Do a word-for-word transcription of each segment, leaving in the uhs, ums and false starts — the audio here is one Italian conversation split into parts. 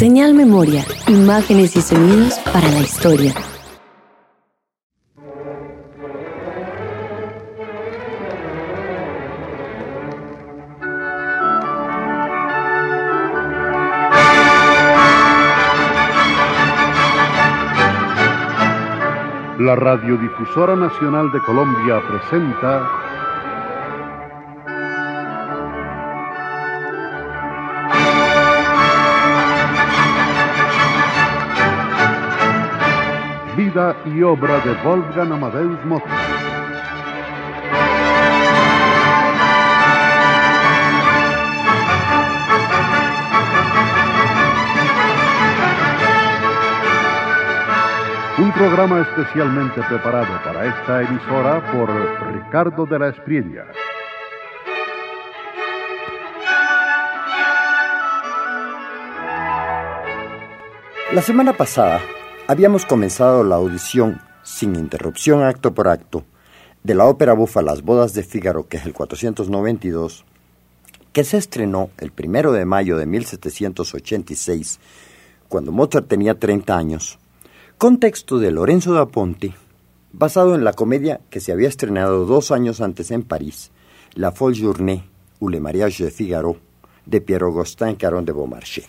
Señal Memoria, imágenes y sonidos para la historia. La Radiodifusora Nacional de Colombia presenta Vida y obra de Wolfgang Amadeus Mozart. Un programa especialmente preparado para esta emisora por Ricardo de la Espriella. La semana pasada habíamos comenzado la audición, sin interrupción acto por acto, de la ópera bufa Las Bodas de Fígaro, que es el cuatrocientos noventa y dos, que se estrenó el primero de mayo de mil setecientos ochenta y seis, cuando Mozart tenía treinta años, con texto de Lorenzo da Ponte, basado en la comedia que se había estrenado dos años antes en París, La Folle Journée ou le Mariage de Figaro, de Pierre-Augustin Caron de Beaumarchais.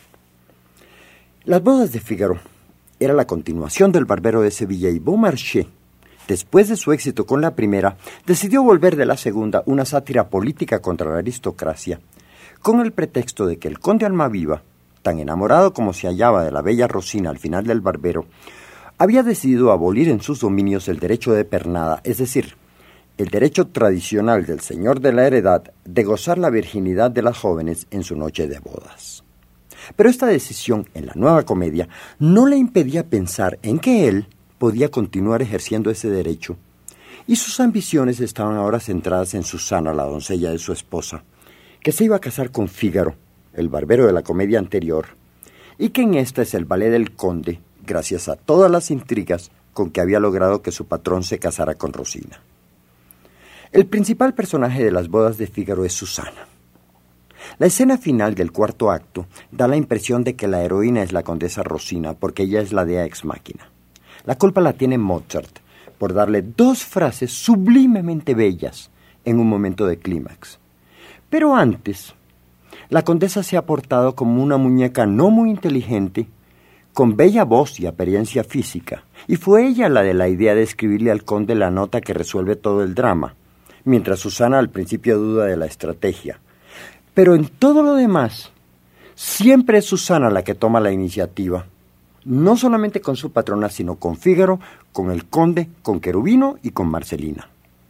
Las Bodas de Fígaro era la continuación del Barbero de Sevilla, y Beaumarchais, después de su éxito con la primera, decidió volver de la segunda una sátira política contra la aristocracia, con el pretexto de que el conde Almaviva, tan enamorado como se hallaba de la bella Rosina al final del Barbero, había decidido abolir en sus dominios el derecho de pernada, es decir, el derecho tradicional del señor de la heredad de gozar la virginidad de las jóvenes en su noche de bodas. Pero esta decisión en la nueva comedia no le impedía pensar en que él podía continuar ejerciendo ese derecho, y sus ambiciones estaban ahora centradas en Susana, la doncella de su esposa, que se iba a casar con Fígaro, el barbero de la comedia anterior, y que en esta es el ballet del conde, gracias a todas las intrigas con que había logrado que su patrón se casara con Rosina. El principal personaje de Las Bodas de Fígaro es Susana. La escena final del cuarto acto da la impresión de que la heroína es la condesa Rosina, porque ella es la dea ex machina. La culpa la tiene Mozart por darle dos frases sublimemente bellas en un momento de clímax. Pero antes, la condesa se ha portado como una muñeca no muy inteligente, con bella voz y apariencia física, y fue ella la de la idea de escribirle al conde la nota que resuelve todo el drama, mientras Susana al principio duda de la estrategia. Pero en todo lo demás, siempre es Susana la que toma la iniciativa, no solamente con su patrona, sino con Fígaro, con el conde, con Cherubino y con Marcelina.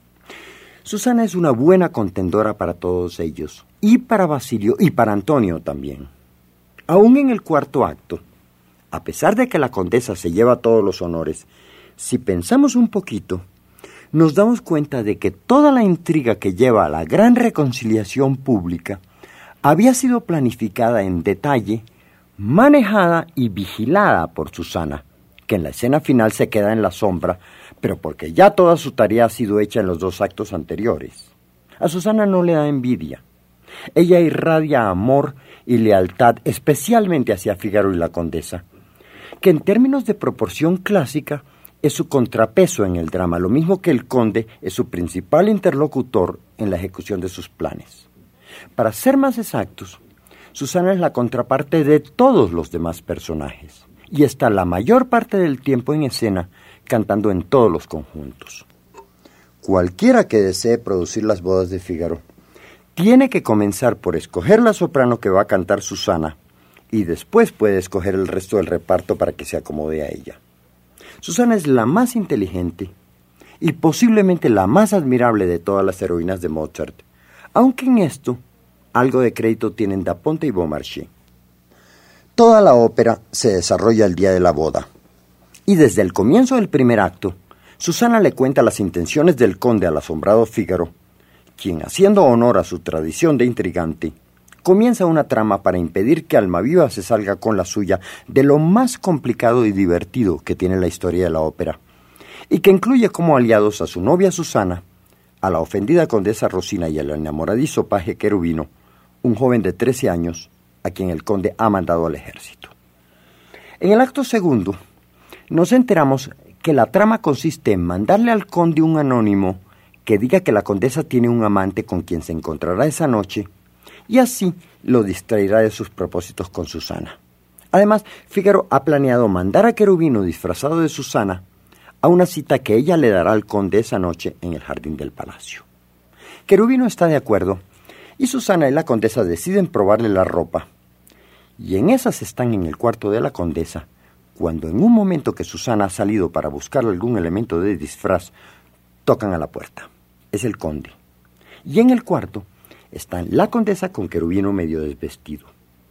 Susana es una buena contendora para todos ellos, y para Basilio y para Antonio también. Aún en el cuarto acto, a pesar de que la condesa se lleva todos los honores, si pensamos un poquito, nos damos cuenta de que toda la intriga que lleva a la gran reconciliación pública había sido planificada en detalle, manejada y vigilada por Susana, que en la escena final se queda en la sombra, pero porque ya toda su tarea ha sido hecha en los dos actos anteriores. A Susana no le da envidia. Ella irradia amor y lealtad, especialmente hacia Fígaro y la condesa, que en términos de proporción clásica es su contrapeso en el drama, lo mismo que el conde es su principal interlocutor en la ejecución de sus planes. Para ser más exactos, Susana es la contraparte de todos los demás personajes, y está la mayor parte del tiempo en escena cantando en todos los conjuntos. Cualquiera que desee producir Las Bodas de Fígaro tiene que comenzar por escoger la soprano que va a cantar Susana, y después puede escoger el resto del reparto para que se acomode a ella. Susana es la más inteligente y posiblemente la más admirable de todas las heroínas de Mozart, aunque en esto algo de crédito tienen Da Ponte y Beaumarchais. Toda la ópera se desarrolla el día de la boda, y desde el comienzo del primer acto, Susana le cuenta las intenciones del conde al asombrado Fígaro, quien, haciendo honor a su tradición de intrigante, comienza una trama para impedir que Almaviva se salga con la suya de lo más complicado y divertido que tiene la historia de la ópera, y que incluye como aliados a su novia Susana, a la ofendida condesa Rosina y al enamoradizo paje Cherubino, un joven de trece años a quien el conde ha mandado al ejército. En el acto segundo, nos enteramos que la trama consiste en mandarle al conde un anónimo que diga que la condesa tiene un amante con quien se encontrará esa noche, y así lo distraerá de sus propósitos con Susana. Además, Fígaro ha planeado mandar a Cherubino disfrazado de Susana a una cita que ella le dará al conde esa noche en el jardín del palacio. Cherubino está de acuerdo, y Susana y la condesa deciden probarle la ropa, y en esas están en el cuarto de la condesa, cuando en un momento que Susana ha salido para buscar algún elemento de disfraz, tocan a la puerta. Es el conde. Y en el cuarto están la condesa con Cherubino medio desvestido.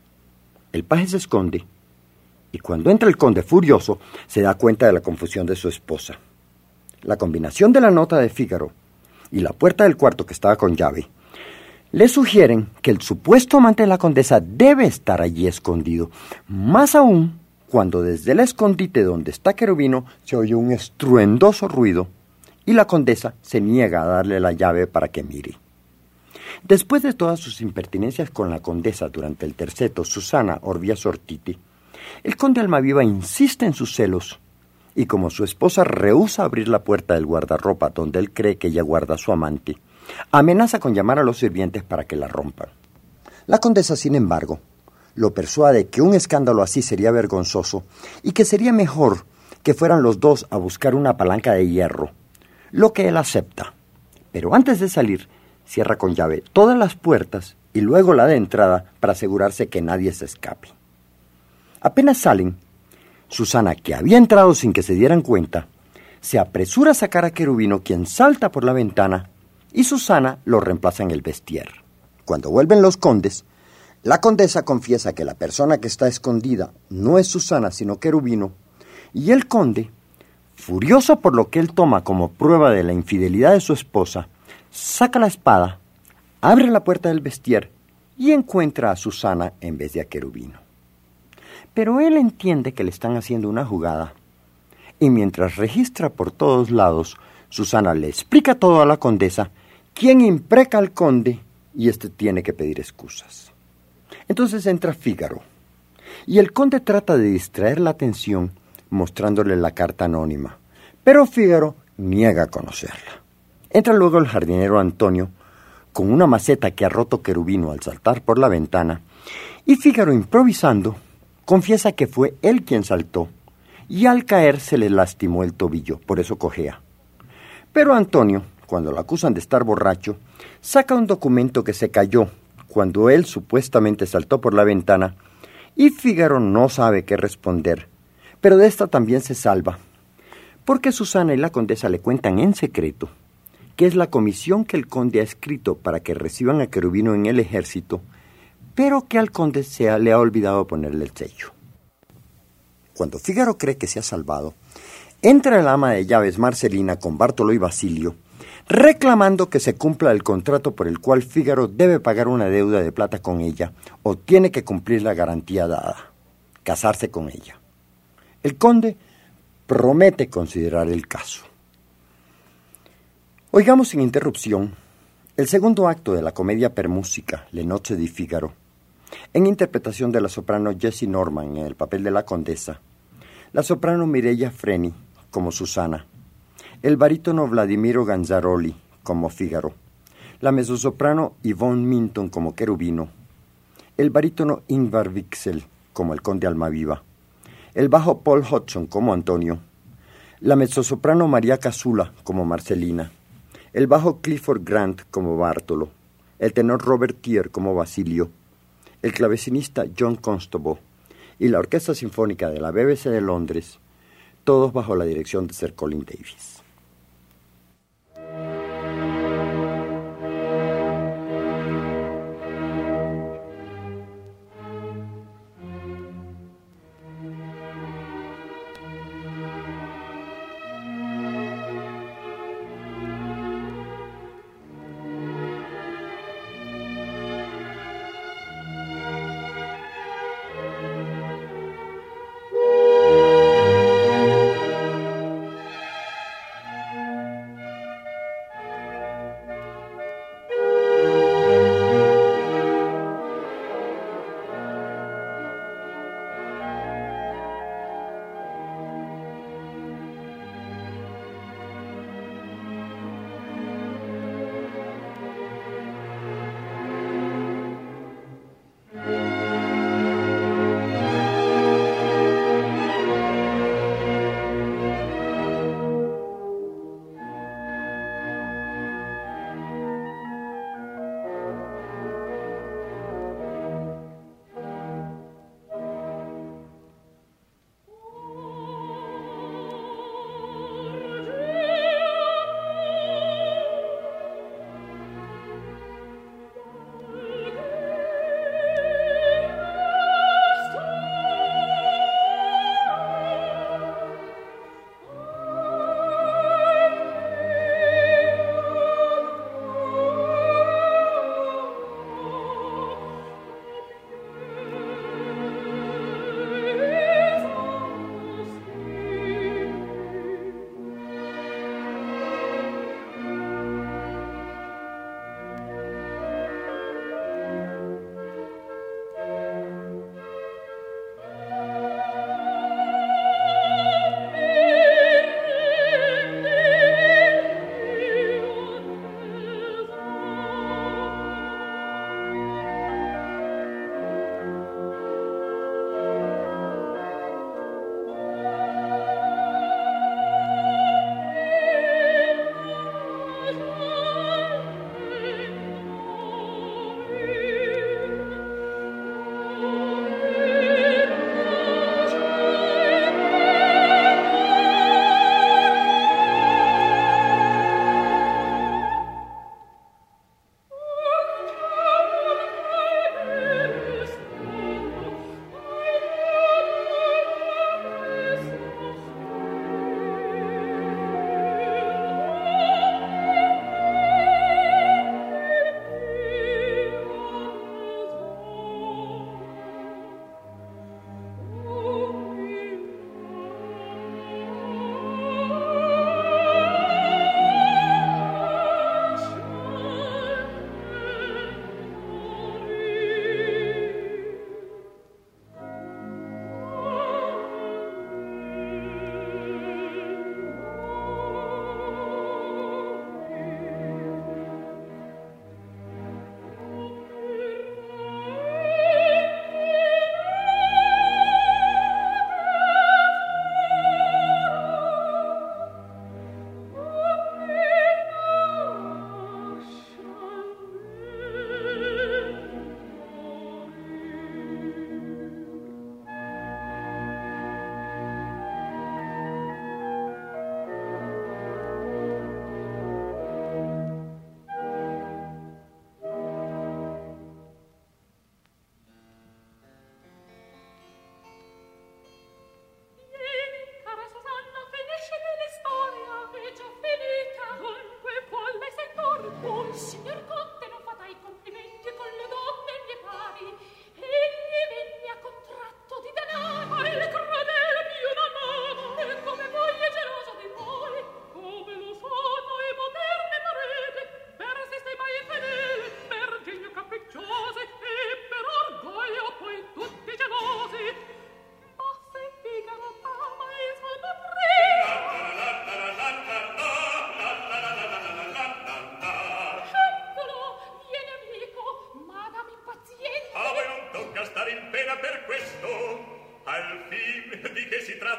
El paje se esconde, y cuando entra el conde furioso, se da cuenta de la confusión de su esposa. La combinación de la nota de Fígaro y la puerta del cuarto, que estaba con llave, le sugieren que el supuesto amante de la condesa debe estar allí escondido. Más aún, cuando desde el escondite donde está Cherubino se oye un estruendoso ruido y la condesa se niega a darle la llave para que mire. Después de todas sus impertinencias con la condesa durante el terceto Susana Orbia Sortiti, el conde Almaviva insiste en sus celos, y como su esposa rehúsa abrir la puerta del guardarropa donde él cree que ella guarda a su amante, amenaza con llamar a los sirvientes para que la rompan. La condesa, sin embargo, lo persuade que un escándalo así sería vergonzoso y que sería mejor que fueran los dos a buscar una palanca de hierro, lo que él acepta. Pero antes de salir, cierra con llave todas las puertas y luego la de entrada para asegurarse que nadie se escape. Apenas salen, Susana, que había entrado sin que se dieran cuenta, se apresura a sacar a Cherubino, quien salta por la ventana, y Susana lo reemplaza en el vestier. Cuando vuelven los condes, la condesa confiesa que la persona que está escondida no es Susana, sino Cherubino, y el conde, furioso por lo que él toma como prueba de la infidelidad de su esposa, saca la espada, abre la puerta del vestier y encuentra a Susana en vez de a Cherubino. Pero él entiende que le están haciendo una jugada, y mientras registra por todos lados, Susana le explica todo a la condesa, quien impreca al conde, y éste tiene que pedir excusas. Entonces entra Fígaro, y el conde trata de distraer la atención mostrándole la carta anónima, pero Fígaro niega a conocerla. Entra luego el jardinero Antonio, con una maceta que ha roto Cherubino al saltar por la ventana, y Fígaro, improvisando, confiesa que fue él quien saltó, y al caer se le lastimó el tobillo, por eso cojea. Pero Antonio, cuando lo acusan de estar borracho, saca un documento que se cayó cuando él supuestamente saltó por la ventana, y Fígaro no sabe qué responder, pero de esta también se salva, porque Susana y la condesa le cuentan en secreto que es la comisión que el conde ha escrito para que reciban a Cherubino en el ejército, pero que al conde se le ha olvidado ponerle el sello. Cuando Fígaro cree que se ha salvado, entra el ama de llaves Marcelina con Bártolo y Basilio, reclamando que se cumpla el contrato por el cual Fígaro debe pagar una deuda de plata con ella o tiene que cumplir la garantía dada, casarse con ella. El conde promete considerar el caso. Oigamos sin interrupción el segundo acto de la comedia per música, Le Noche di Figaro, en interpretación de la soprano Jessie Norman en el papel de la condesa, la soprano Mireia Freni como Susana, el barítono Vladimiro Ganzaroli como Fígaro, la mezzosoprano Yvonne Minton como Cherubino, el barítono Ingvar Wixel como el conde Almaviva, el bajo Paul Hodgson como Antonio, la mezzosoprano María Casula como Marcelina, el bajo Clifford Grant como Bártolo, el tenor Robert Thier como Basilio, el clavecinista John Constable y la Orquesta Sinfónica de la B B C de Londres, todos bajo la dirección de Sir Colin Davis.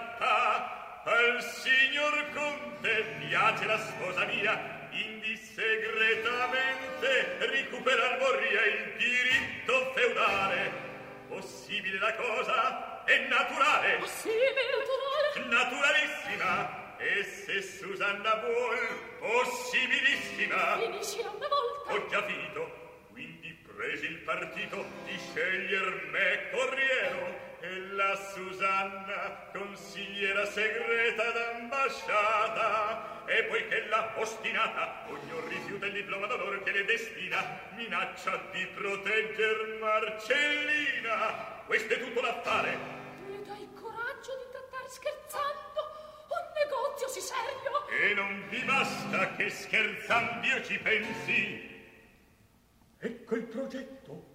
fatta. Al signor conte piace la sposa mia, indi segretamente recuperar vorria il diritto feudale. Possibile la cosa? È naturale. Possibile, naturale. Naturalissima. E se Susanna vuol, possibilissima. Finisci una volta. Ho capito. Quindi presi il partito di sceglier me corriero e la Susanna consigliera segreta d'ambasciata. E poiché la ostinata ognuno rifiuta il diploma d'onore che le destina, minaccia di protegger Marcellina. Questo è tutto l'affare. Tu dai il coraggio di trattare scherzando un negozio sì serio. E non vi basta che scherzando io ci pensi. Ecco il progetto.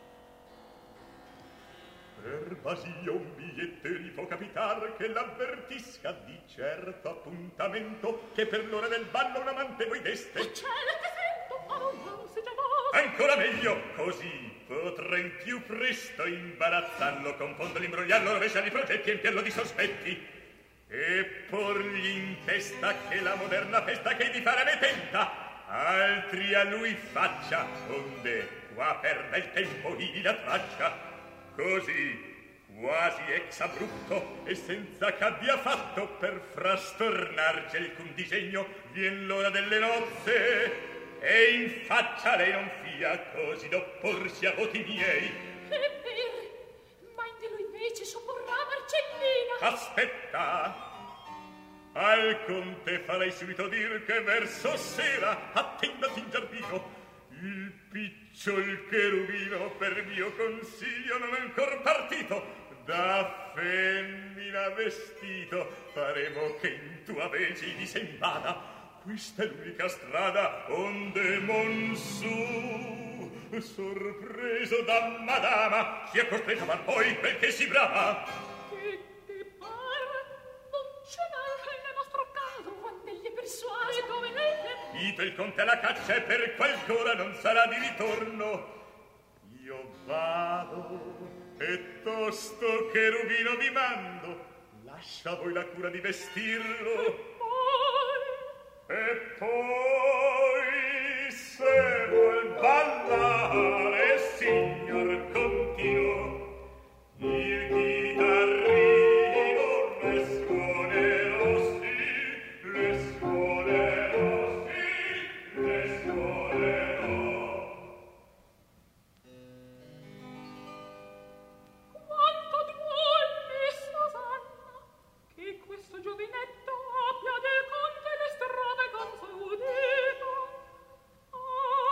Per Basia un biglietto può capitar che l'avvertisca di certo appuntamento che per l'ora del ballo un amante voi deste. Oh cielo, che sento! Oh, non si già va. Ancora meglio, così potrà in più presto imbarazzarlo, confonderlo, imbrogliarlo, rovesciargli i progetti e empiarlo di sospetti. E porgli in testa che la moderna festa che di fare me tenta altri a lui faccia, onde qua perda il tempo ivi la traccia. Così, quasi ex abrupto e senza ch'abbia fatto per frastornarci alcun disegno, vien l'ora delle nozze e in faccia lei non fia così d'opporsi a voti miei. È vero, ma in di lui invece sopporrà Marcellina. Aspetta, al conte farei subito dir che verso sera attendati in giardino il picciol cherubino per mio consiglio non ancor partito da femmina vestito faremo che in tua veci vi se invada. Questa è l'unica strada onde Monsù sorpreso da madama sia costretto a far poi quel che si brava. Che ti pare? Non c'è mai nel nostro caso quando egli persuade dove lei. Ito il conte alla caccia e per qualcora non sarà di ritorno. Io vado e tosto cherubino vi mando, lascia voi la cura di vestirlo. E poi se vuol ballare, signor continuo, il chitarrino le suonerò sì, le suonerò sì, le suonerò. Quanto duole, Susanna, che questo giovinetto abbia del conte le strade udito. Ah,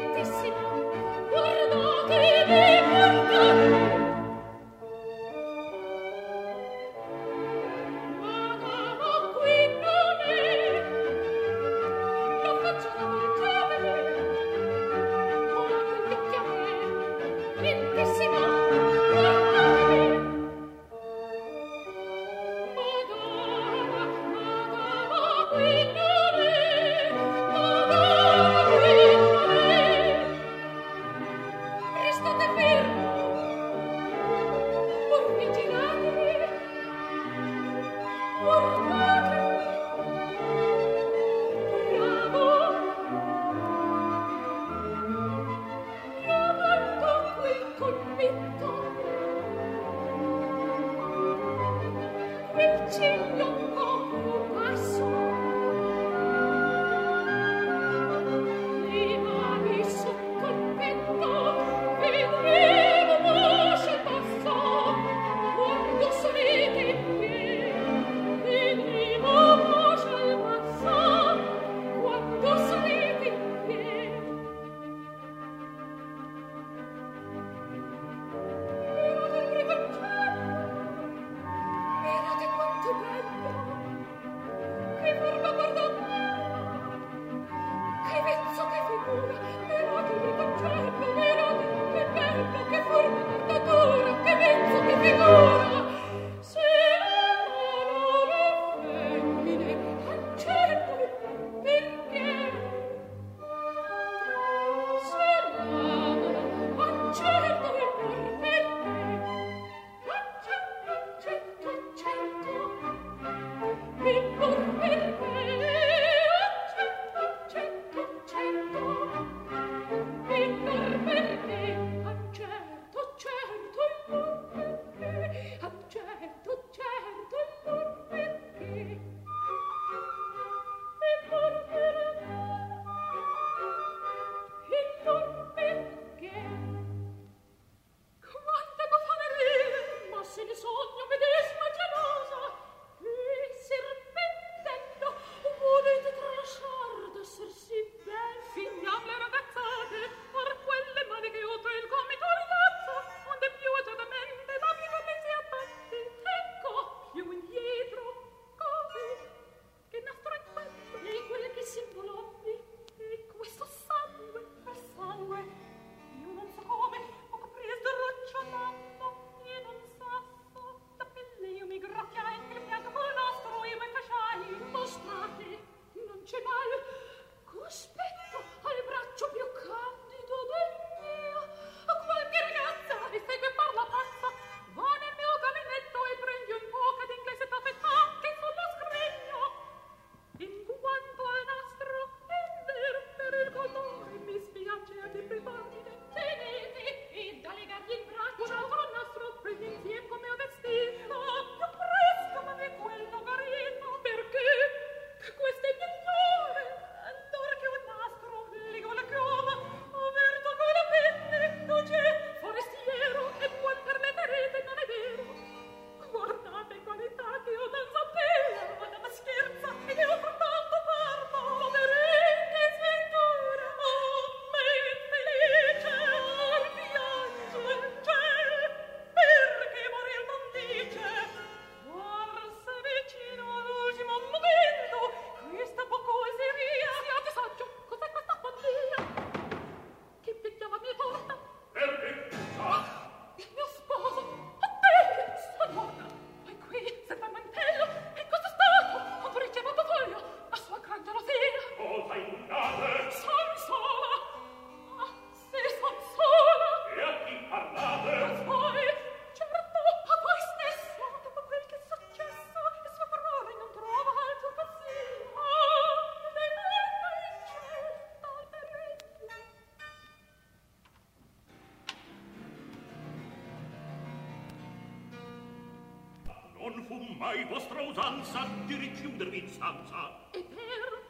Non fu mai vostra usanza di richiudervi in stanza. E per...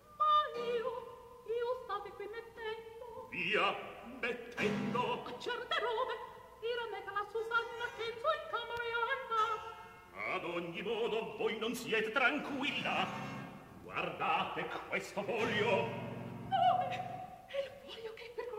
ma io... io state qui mettendo... Via, mettendo... a certe robe, era me che la Susanna che in sua camera è andata. Ad ogni modo, voi non siete tranquilla. Guardate questo foglio. Dove? È il foglio che per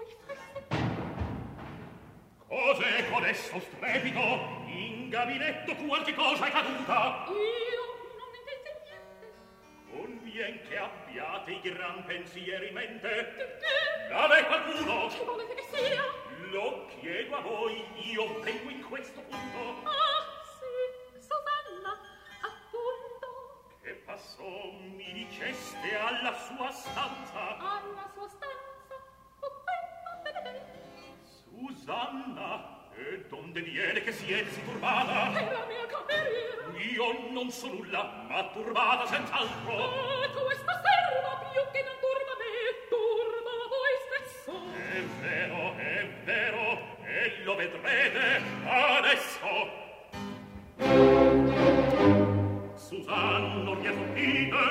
codesto strepito? In gabinetto qualche cosa è caduta? Io non intendo niente. Convien che abbiate i gran pensieri in mente. Che che? L'ave qualcuno? Che volete che sia? Lo chiedo a voi, io vengo in questo punto. Ah, sì, Susanna, appunto. Che passò, mi diceste, alla sua stanza? Alla sua stanza, poteva vedere. Susanna, e donde viene che siete si turbata? È la mia cameriera. Io non so nulla, ma turbata senz'altro. Ah, questa serva più che non turba me, turba voi stesso. È vero, è vero, e lo vedrete adesso. Susanna, via sortite.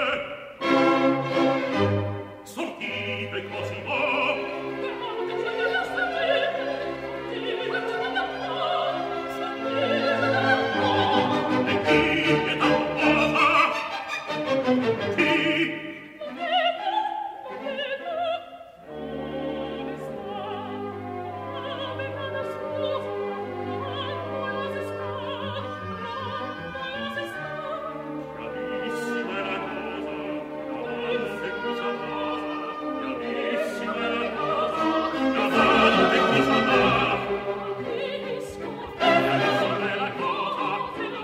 Sortite così va. Però che c'è da sapere, che c'è da fare, sapere da fare. E chi è da cosa? Chi? Non vedo, non vedo. Dove sta? Aveva nascosto. Dove si sta? Dove si sta? Gravissima è la cosa, davanti cosa va, gravissima è la cosa, davanti cosa va, Capisco. gravissima è la cosa,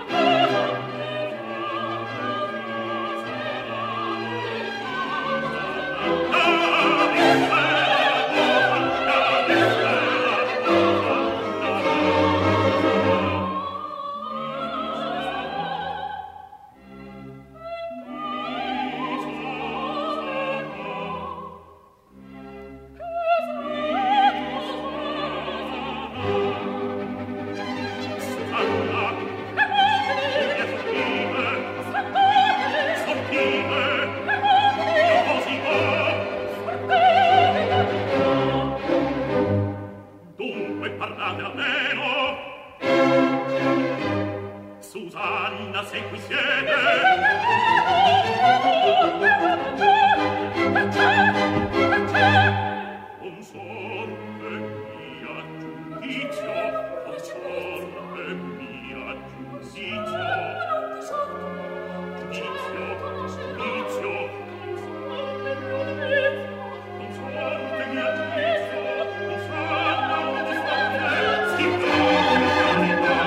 dunque parlate almeno. Susanna, se qui siete, consorte mia giudizio, consorte mia giudizio, giudizio, giudizio, consorte mia giudizio, Susanna, consorte, si giudizio,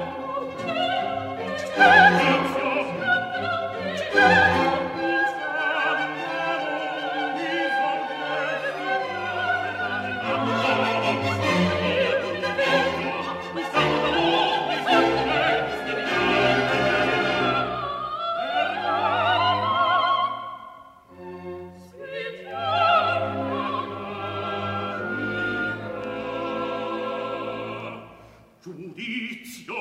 giudizio,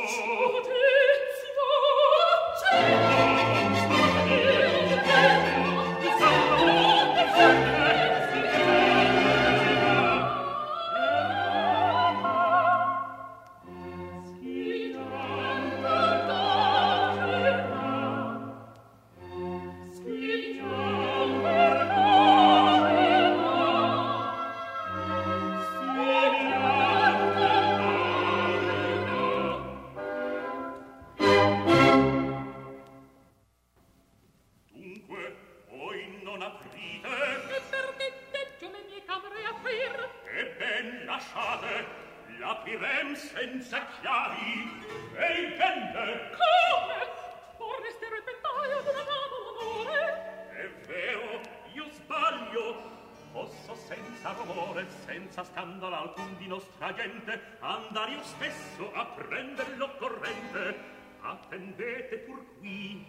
dunque voi non aprite, E perdetteggio le mie camere aprir. e ben lasciate, l'aprirem senza chiavi, e intende. Come? Vorreste il ventaglio d'una dama d'amore? È vero, io sbaglio. Posso senza rumore, senza scandalo alcun di nostra gente, andare io stesso a prender l'occorrente. Attendete pur qui.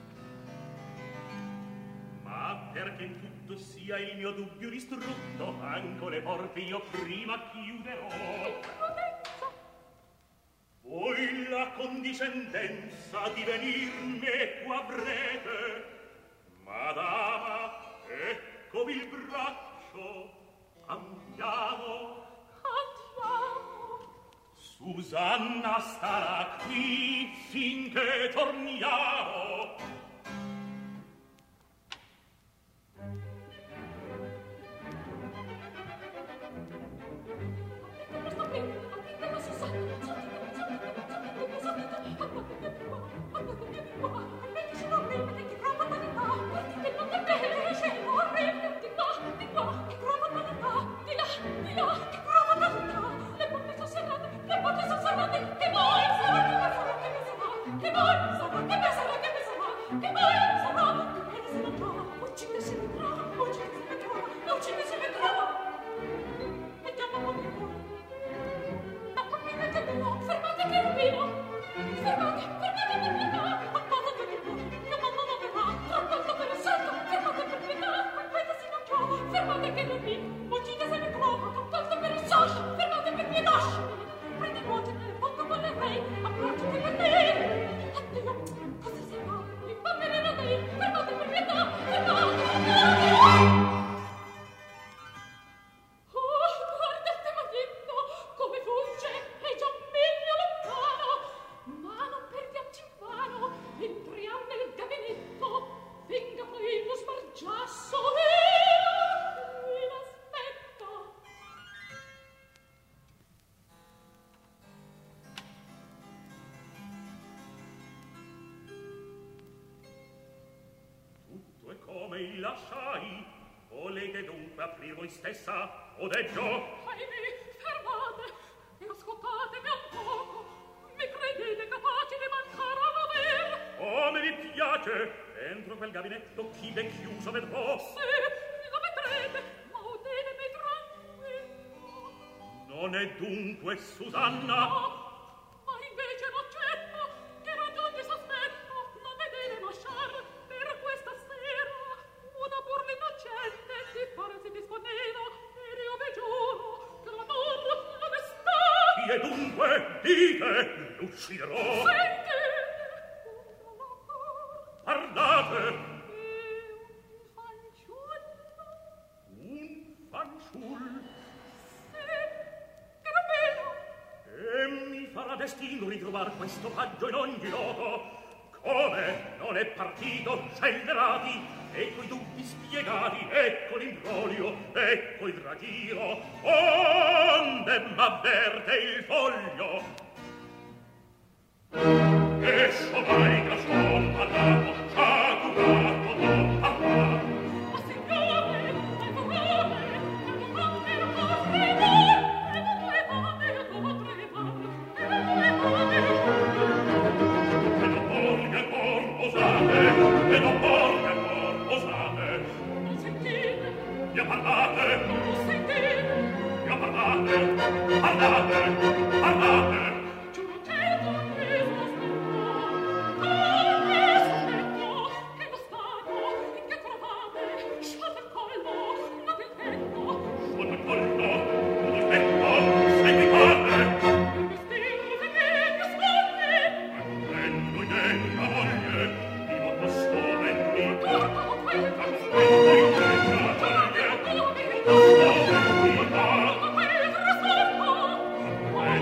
Ma perché in tutto sia il mio dubbio distrutto, anco le porte io prima chiuderò. Prudenza. Voi la condiscendenza di venir meco avrete, madama, eccovi il braccio, andiamo. Andiamo. Susanna starà qui finché torniamo. Aprite, aprite la Susanna. lasciai. Volete dunque aprir voi stessa, o deggio? Ahimè, fermate e ascoltatemi un poco. Mi credete capaci di mancare a l'aver? Oh, me vi piace. Dentro quel gabinetto chi ben chiuso vedrò. Sì, lo vedrete, ma udetemi tranquillo. Non è dunque Susanna? No. Ma invece Boccetto, che ragion di sospetto non vedete lasciar per questa sera una burla innocente di farsi disponeva, ed io vi giuro che l'amor l'onestà. Chi è dunque? Dite, l'ucciderò. Senti, Parlate. un fanciullo. Un fanciullo. Sì, era bello. E mi farà destino ritrovar questo paggio in ogni loco. Come? Non è partito, scellerati, ecco i dubbi spiegati, ecco l'imbroglio, ecco il ragiro, onde m'avverte il foglio. Esso mai che son parlato, sciagurato, non parlato. Ma signore, ma parole, e non fate la vostra idea, e non le fate la vostra idea, e non le fate la E non porga cor osate, e non porga cor osate. Non sentite, Io parlate, non sentite, io parlate, parlate, parlate. giuro certo che sospetto, ah, che sospetto, che lo stato in che trovate, sciolto il collo, non il petto, Sotto il collo, sotto il petto, seguitate. il vestito che mi ascolti, Prendo in mia moglie, vivo costome in me. tutto quello che mi Prendo in mia moglie, ascolti, costome in me. tutto quello che mi ascolti, Prendo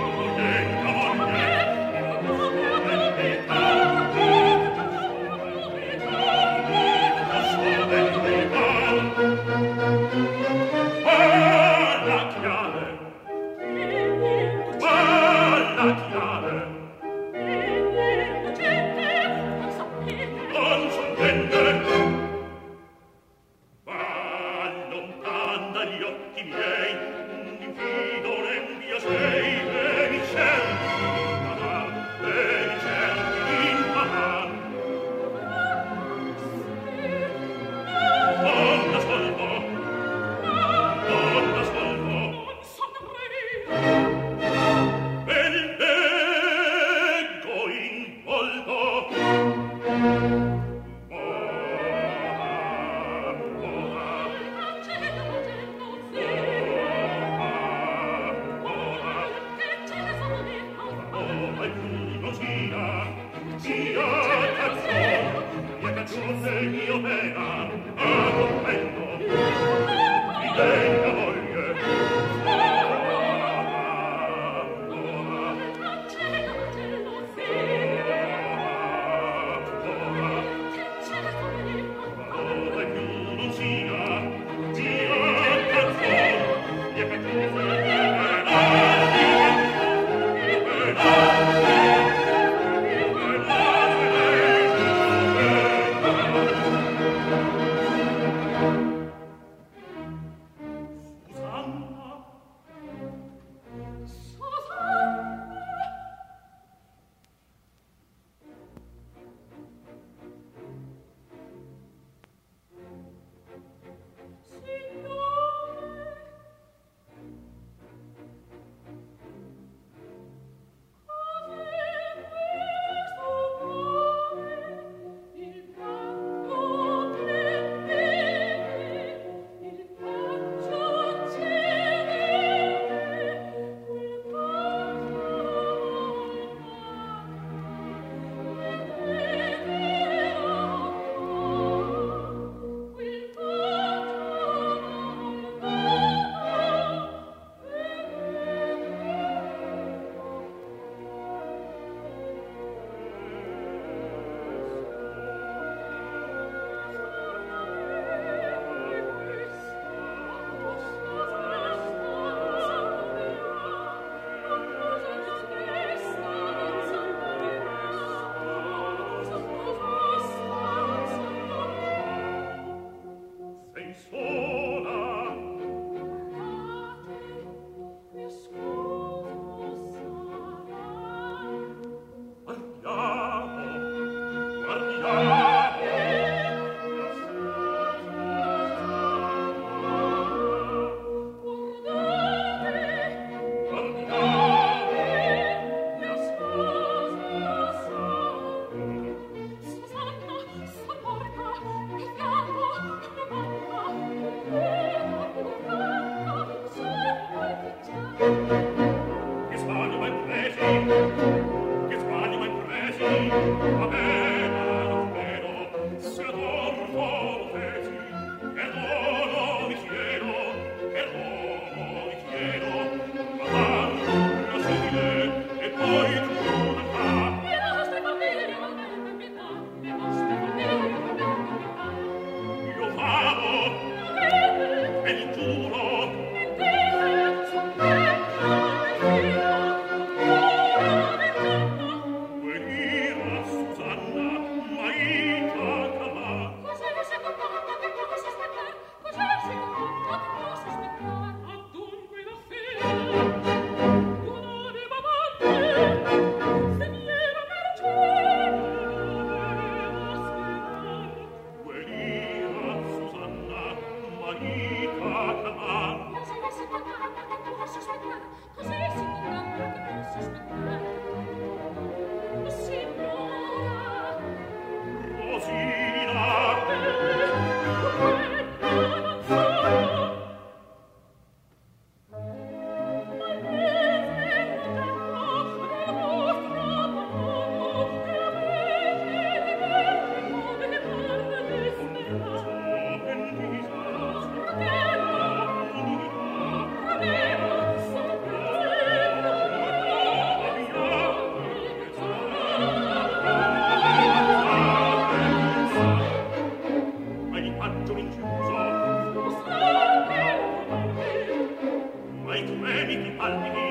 ai tremiti palpiti.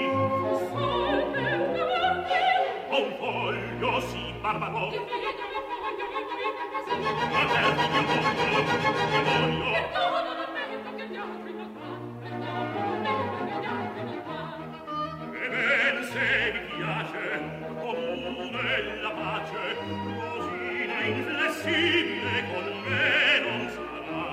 Ho un foglio, sì, barbaro. Aperti mio voglio, mio voglio. E ben se mi piace, comune la pace, cosina inflessibile con me non sarà.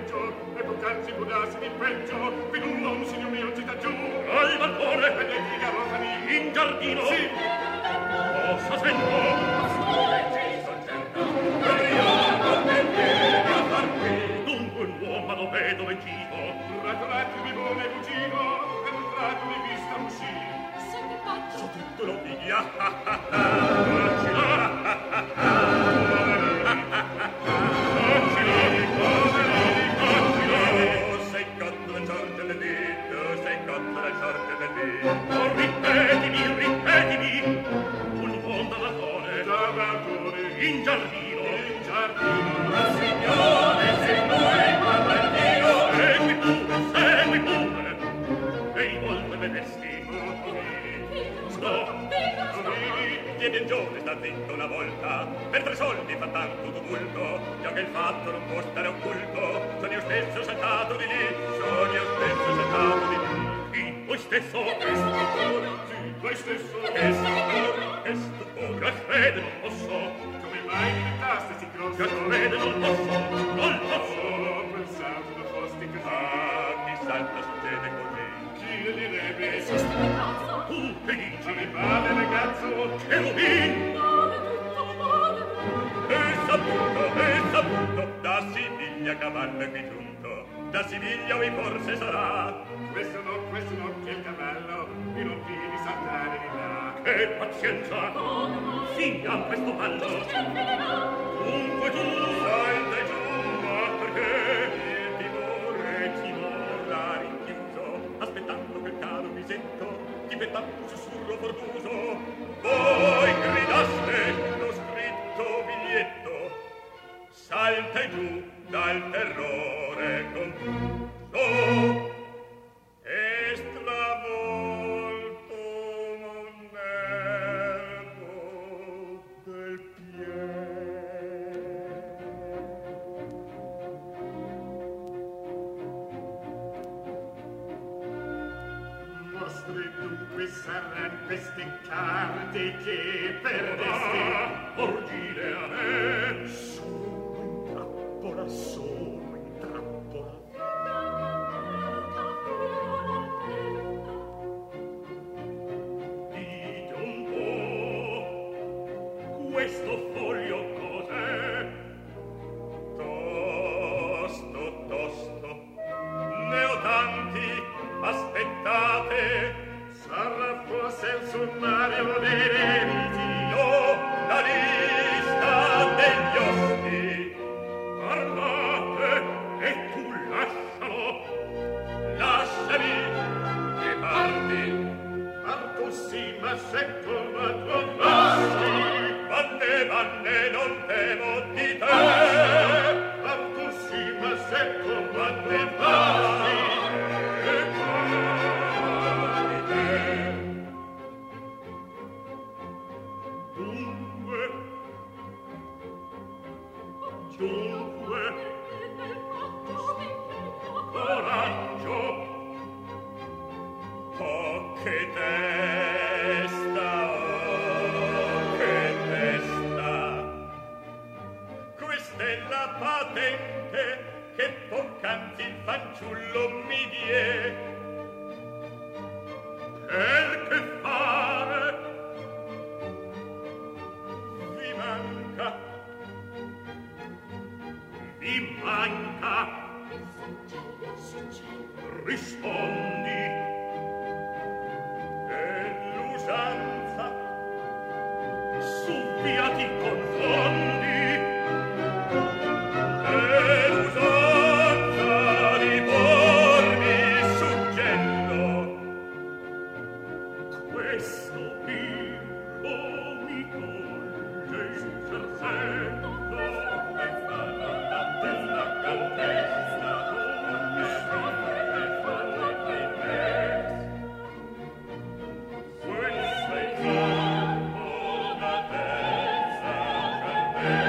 peggio, e poc'anzi può darsi di peggio, qui un uomo, signor mio, ci sta giù. Al balcone, e le dica rottami, in giardino. Sì. Cosa sento? Ci son certo, e io non te vieni a far qui. Dunque un uomo lo vedo vencido. Ratolati mi vuole fuggito, e un tratto mi vista uscì. Se ti faccio, Tu lo piglia, ah ah ah, sei cotto la sorte del dito, sei cotto la sorte del dito. Oh, ripetimi, ripetimi, un buon balcone, da balcone, in giardino, in giardino. Ma signore, se tu hai parla Dio, segui pure, segui pure, e inoltre le vesti. No, chiede il giorno sta zitto una volta, per tre soldi fa tanto tumulto, già che il fatto non può stare occulto, sono io stesso saltato di lì, sono io stesso saltato di lì. Chi? Voi stesso? Sì, voi stesso. Che stupore, che stupore, a crede non posso, come mai diventaste si grosso? A crede non posso, non posso. Ho pensato da fosti così. Ah, chi salta succede così. Chi le direbbe? esiste un cazzo. Tu che dici? Mi pare ragazzo, che rubin! Male, tutto male. E saputo, e saputo, da Siviglia cavallo qui giunto, da Siviglia vi forse sarà. Questo no, questo no, che il cavallo, mi non vidi saltare di là. Che pazienza! Finiam questo ballo! Dunque tu salta giù, ma perché? Il timore, timore rinchiuso, aspettando quel caro mi sento, diventando un sussurro fortuso. Voi gridaste lo scritto biglietto, salta giù dal terrore confuso e stravolto un nervo del piede. Mostri dunque saranno queste carte che perdesti. Orgile a me, sono in trappola, sono in trappola. Dite un po', questo foglio cos'è? Tosto, tosto, ne ho tanti, aspettate. Sarà forse il sommario dei debiti? No, la lista degli osti. Parlate, e tu lascialo. Lasciami, che parti. Parto sì, ma se come trovasti. Vanne, vanne, non temo di te. Parto sì, ma se come trovasti. Dunque, coraggio, oh che testa, oh che testa, questa è la patente che poc'anzi il fanciullo mi die. Per che fare? Vi manca, vi manca. Rispondi. E l'usanza su via ti confondi. E l'usanza di pormi suggello. Questo io mi colge in sersetto. Questa è troppo una terza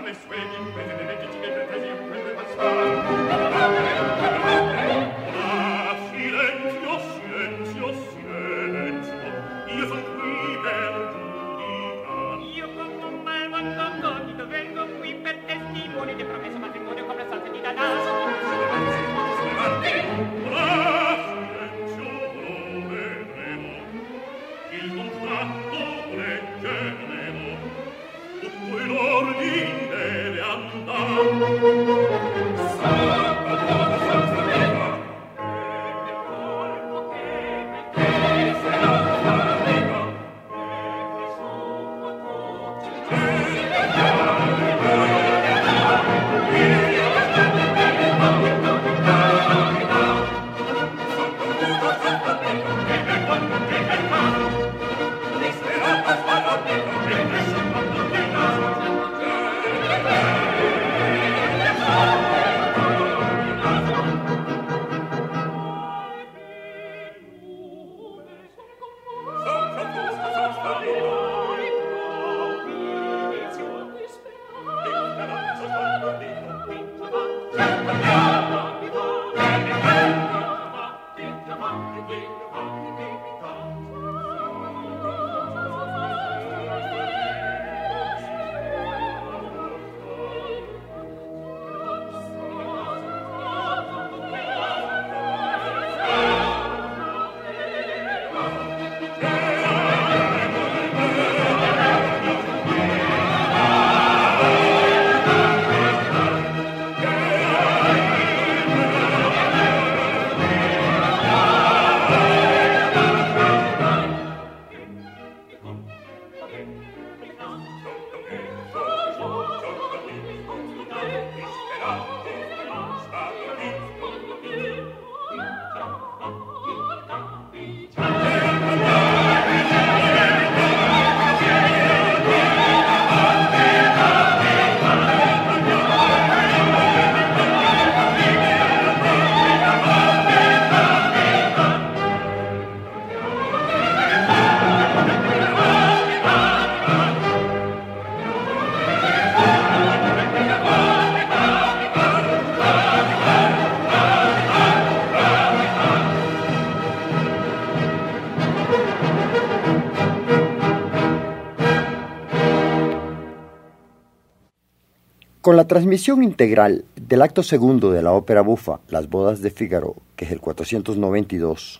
Con la transmisión integral del acto segundo de la ópera bufa Las bodas de Fígaro, que es el cuatrocientos noventa y dos,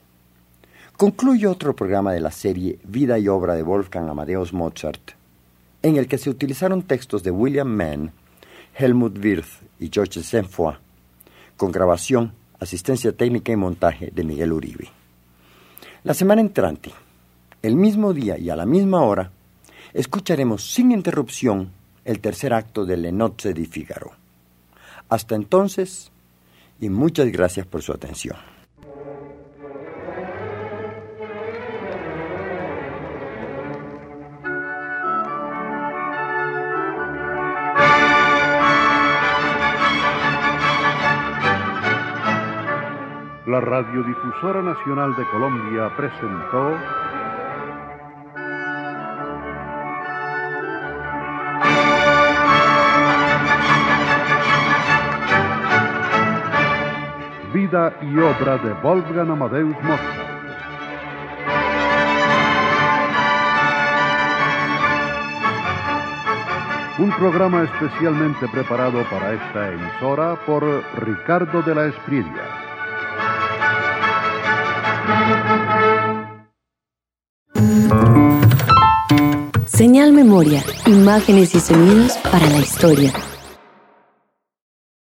concluye otro programa de la serie Vida y obra de Wolfgang Amadeus Mozart, en el que se utilizaron textos de William Mann, Helmut Wirth y Georges Saint-Foy, con grabación, asistencia técnica y montaje de Miguel Uribe. La semana entrante, el mismo día y a la misma hora, escucharemos sin interrupción el tercer acto de Le Nozze di Figaro. Hasta entonces, y muchas gracias por su atención. La Radiodifusora Nacional de Colombia presentó Vida y obra de Wolfgang Amadeus Mozart. Un programa especialmente preparado para esta emisora por Ricardo de la Espriella. Señal Memoria, imágenes y sonidos para la historia.